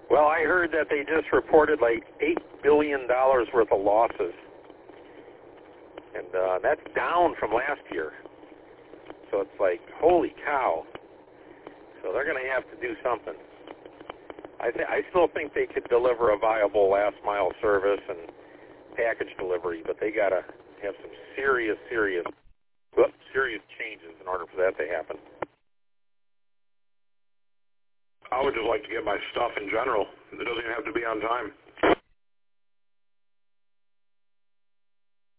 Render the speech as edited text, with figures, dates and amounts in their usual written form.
Well, I heard that they just reported like $8 billion worth of losses. And that's down from last year. So it's like, holy cow. So they're going to have to do something. I still think they could deliver a viable last-mile service and package delivery, but they got to have some serious changes in order for that to happen. I would just like to get my stuff in general. It doesn't even have to be on time.